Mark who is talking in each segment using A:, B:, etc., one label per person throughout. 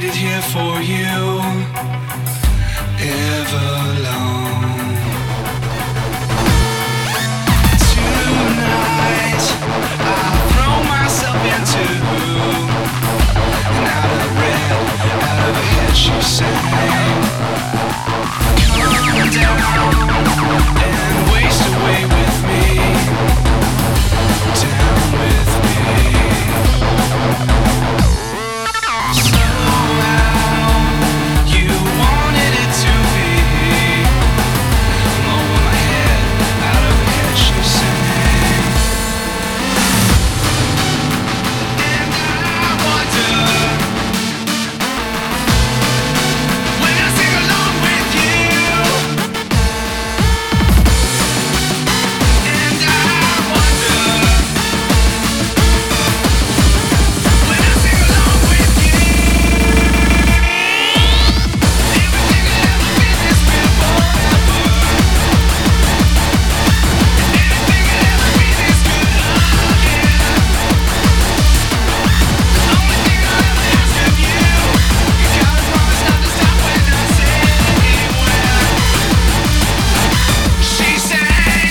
A: waited here for you ever long. Tonight I'll throw myself into and out of red, out of her head she sang. Come down and waste away with me, down with me. Somehow you wanted it to be over my head, out of her head she sang. And I wonder when I sing along with you. And I wonder when I sing along with you. Everything will ever be this good forever. Anything will ever be this good again. The only thing I'll ever ask of you, you gotta promise not to stop when I say when. She sang.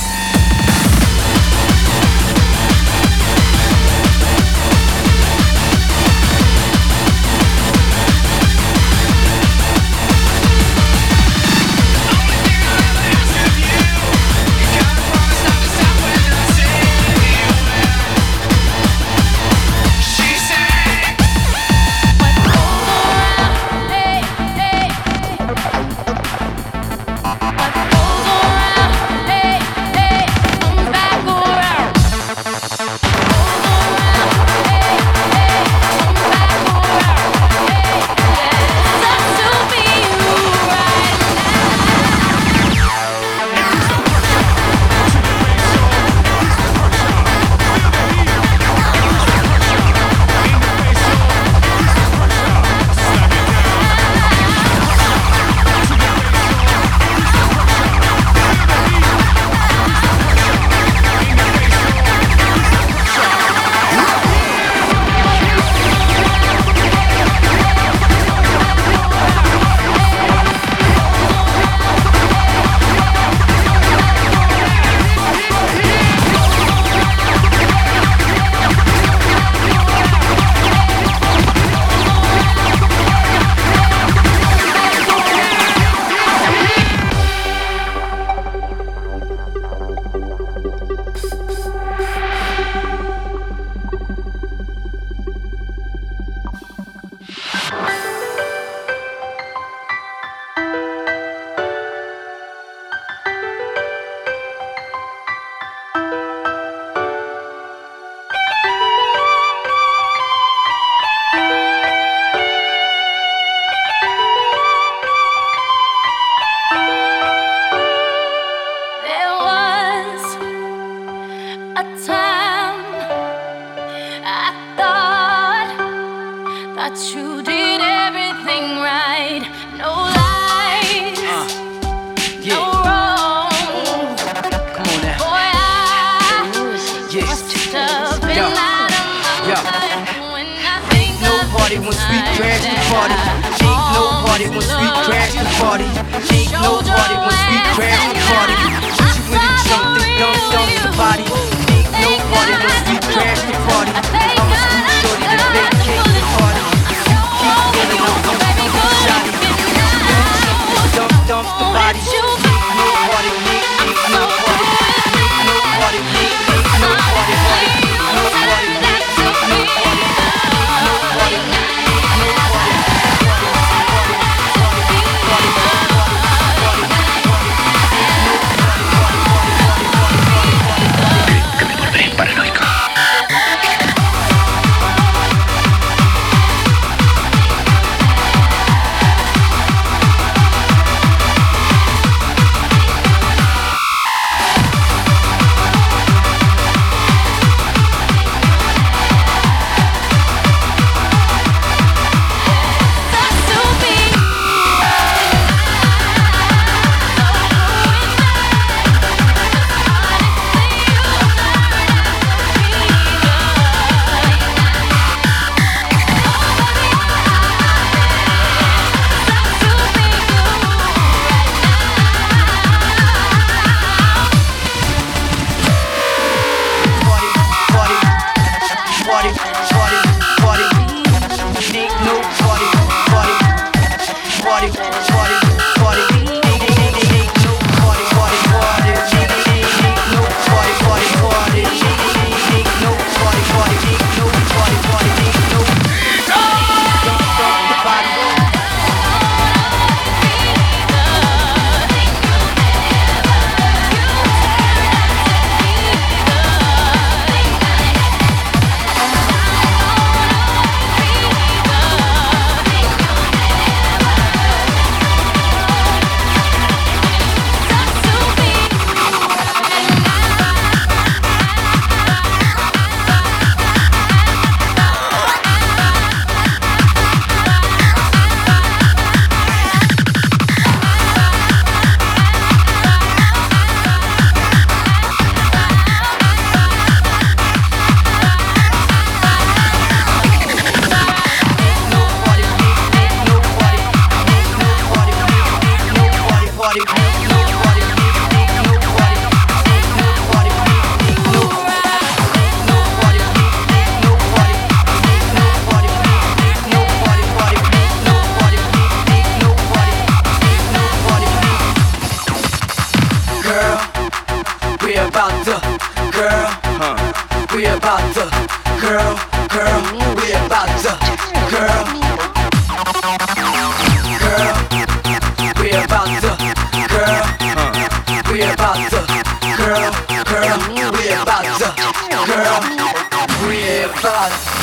A: There was a time I thought that you did everything right. No lies, no wrong.
B: Come on now.
A: Boy, I must have been out of my mind when I think
B: No
A: of
B: party
A: the
B: when sweet
A: night
B: crash the
A: that
B: party.
A: I
B: Ain't no party when sweet crash the party. Ain't no party when sweet crash the party. Hit you with a jump, then dump the body. Ain't no party when sweet crash the party. I'm a scoop shorty that vacate the party. Keep feeling up, I'm shotty. Dump the body. Ain't no party, ain't no party. Ain't no party, ain't no party. No party, no party. No party, no party.
C: Que me volveré paranoico.
B: to, girl, girl, we about to, girl, girl, we about to, girl, we about to, girl, girl, we about to, girl, we about to.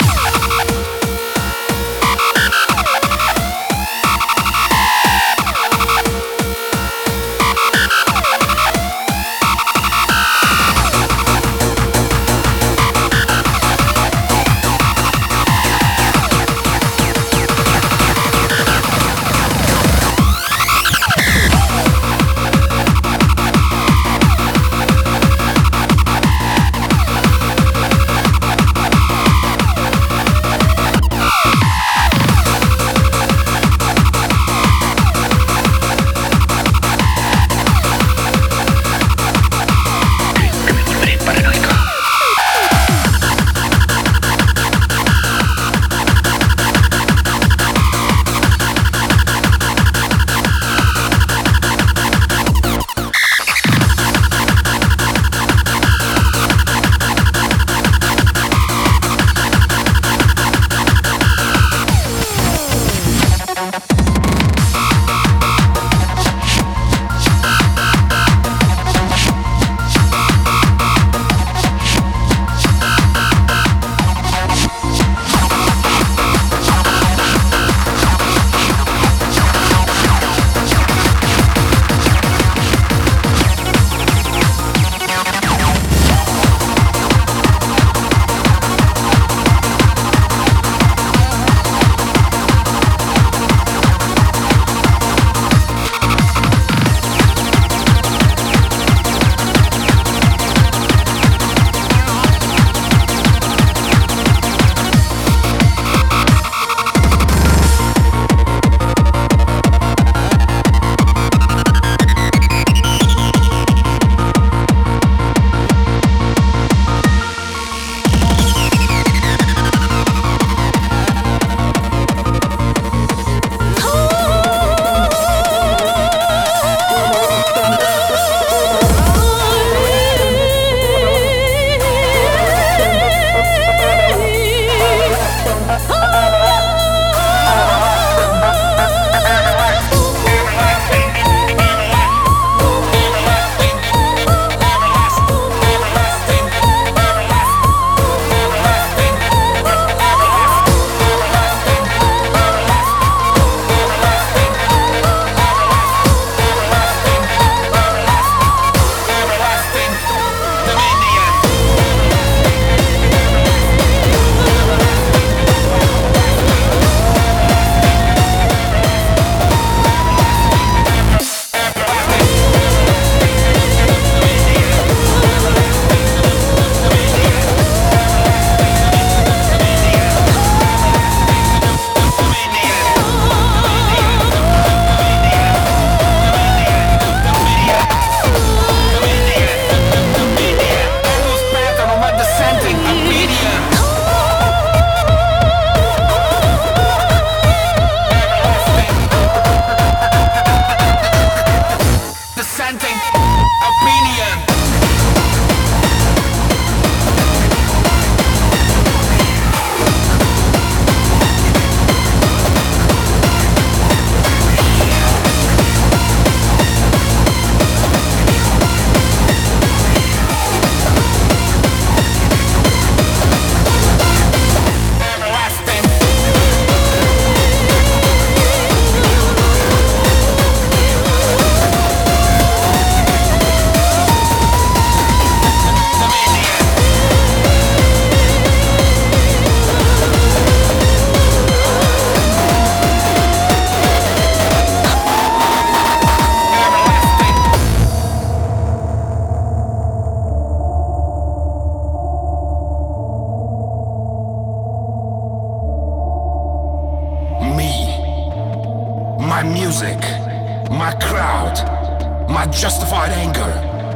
C: My music, my crowd, my justified anger,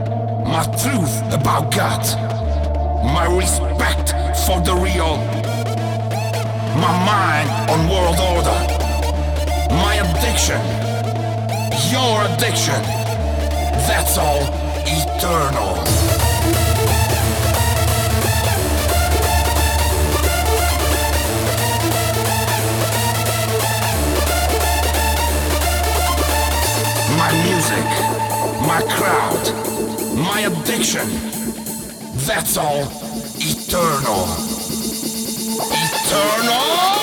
C: my truth about God, my respect for the real, my mind on world order, my addiction, your addiction, that's all eternal. fiction. That's all eternal. Eternal!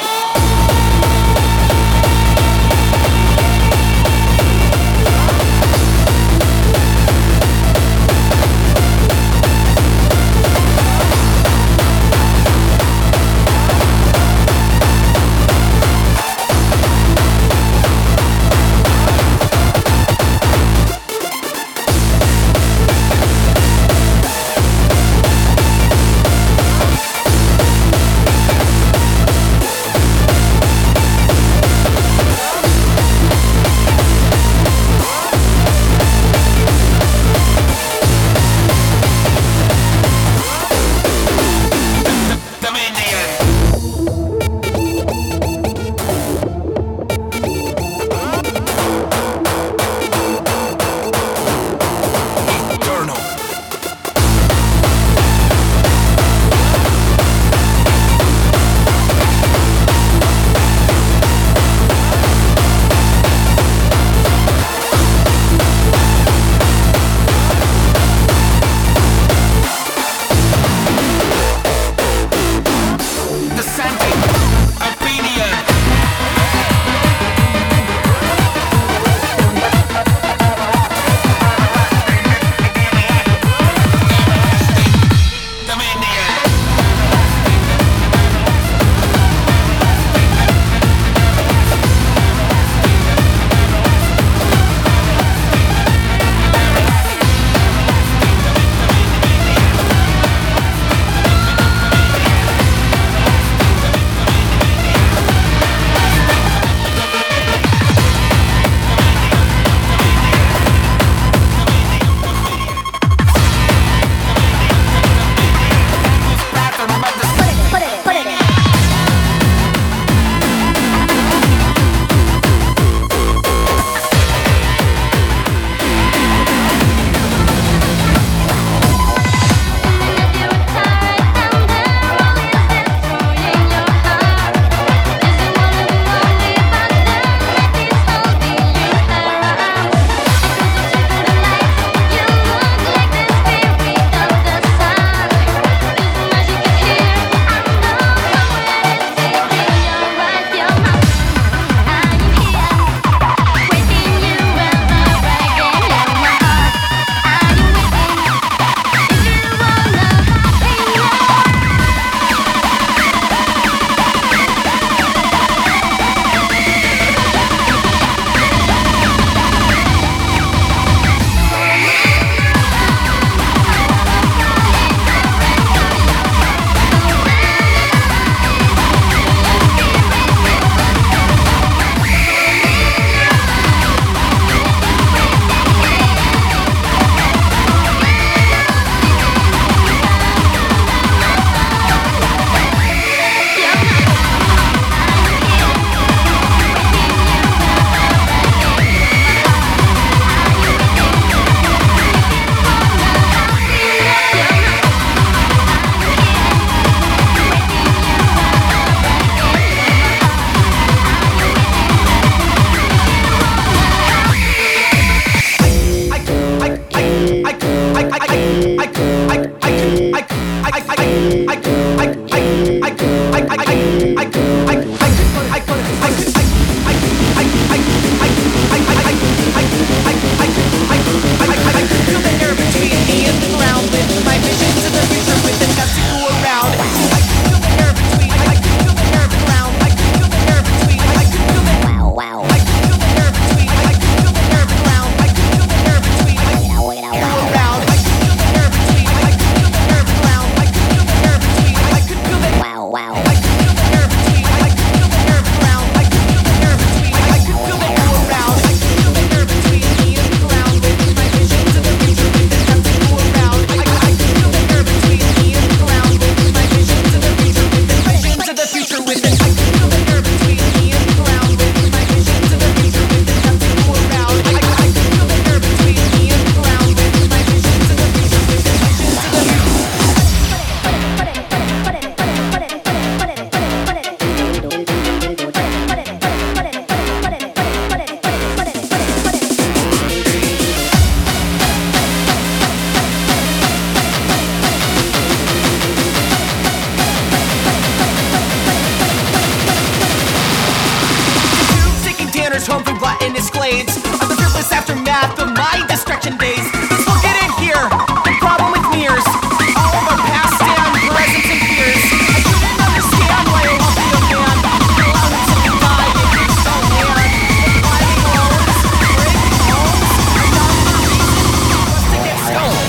B: tone from gluttonous glades are the fruitless aftermath of my distraction days. Let's look at it here, the problem with mirrors. All of our past stand, presence and fears. I couldn't understand why I won't be a man. Allow himself to die and you're so man. Climbing loans, breaking homes, are not the reason for us to get stoned.